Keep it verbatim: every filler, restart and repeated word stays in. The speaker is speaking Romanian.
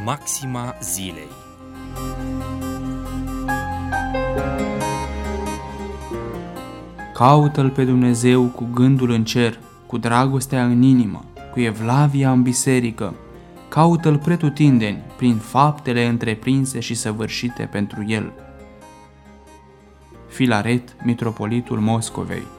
Maxima zilei. Caută-L pe Dumnezeu cu gândul în cer, cu dragostea în inimă, cu evlavia în biserică. Caută-L pretutindeni, prin faptele întreprinse și săvârșite pentru El. Filaret, mitropolitul Moscovei.